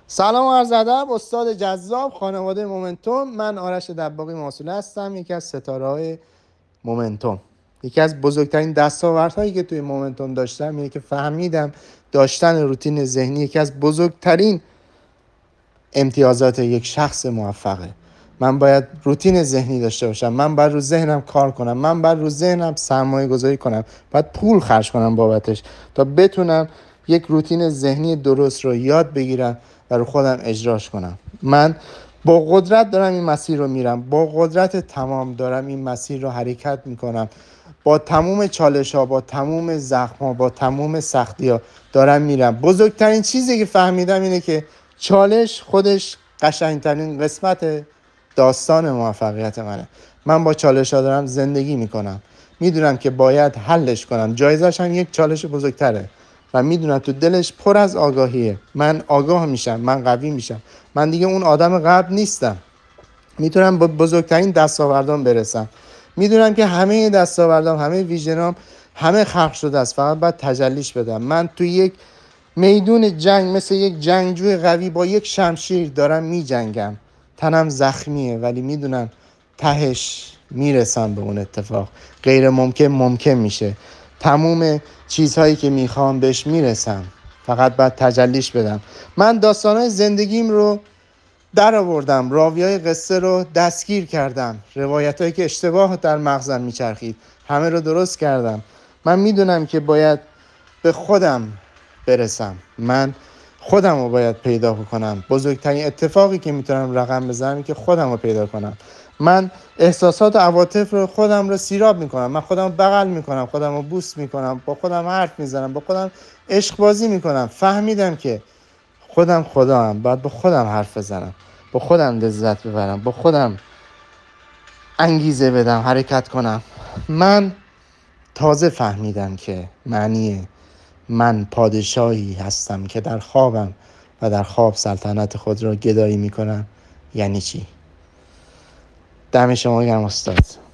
سلام و عرض ادب. استاد جذاب، خانواده مومنتوم. من آرش دباغی ماسوله هستم، یکی از ستاره‌های مومنتوم. یکی از بزرگترین دستاوردهایی که توی مومنتوم داشتم اینه که فهمیدم داشتن روتین ذهنی یکی از بزرگترین امتیازات یک شخص موفقه. من باید روتین ذهنی داشته باشم، من باید رو ذهنم کار کنم، من باید رو ذهنم سرمایه گذاری کنم، باید پول خرج کنم بابتش تا بتونم یک روتین ذهنی درست رو یاد بگیرم و رو خودم اجراش کنم. من با قدرت دارم این مسیر رو میرم، با قدرت تمام دارم این مسیر رو حرکت میکنم، با تموم چالش ها، با تموم زخم ها، با تموم سختی ها دارم میرم. بزرگترین چیزی که فهمیدم اینه که چالش خودش قشنگترین قسمت داستان موفقیت منه. من با چالش ها دارم زندگی میکنم، میدونم که باید حلش کنم، جایزش هم یک چالش بزرگتره و میدونم تو دلش پر از آگاهیه. من آگاه میشم، من قوی میشم، من دیگه اون آدم قبل نیستم، میتونم با بزرگترین دستاوردام برسم. میدونم که همه دستاوردام، همه ویژنام، همه خلق شده است، فقط باید تجلیش بدم. من تو یک میدون جنگ مثل یک جنگجوی قوی با یک شمشیر دارم میجنگم. تنم زخمیه ولی میدونم تهش میرسم به اون اتفاق. غیر ممکن ممکن میشه. تموم چیزهایی که میخوام بهش میرسم، فقط باید تجلیش بدم. من داستانهای زندگیم رو در آوردم، راویای قصه رو دستگیر کردم، روایتایی که اشتباه در مغزم میچرخید همه رو درست کردم. من میدونم که باید به خودم برسم، من خودم رو باید پیدا کنم. بزرگترین اتفاقی که میتونم رقم بزنم که خودم رو پیدا کنم. من احساسات و عواطف رو خودم رو سیراب میکنم، من خودم رو بغل میکنم، خودم رو بوس میکنم، با خودم حرف میزنم، با خودم عشق بازی میکنم. فهمیدم که خودم باید با خودم حرف بزنم، با خودم لذت ببرم، با خودم انگیزه بدم، حرکت کنم. من تازه فهمیدم که معنی من پادشاهی هستم که در خوابم و در خواب سلطنت خود را گدایی میکنم یعنی چی. دم شما گرم استاد.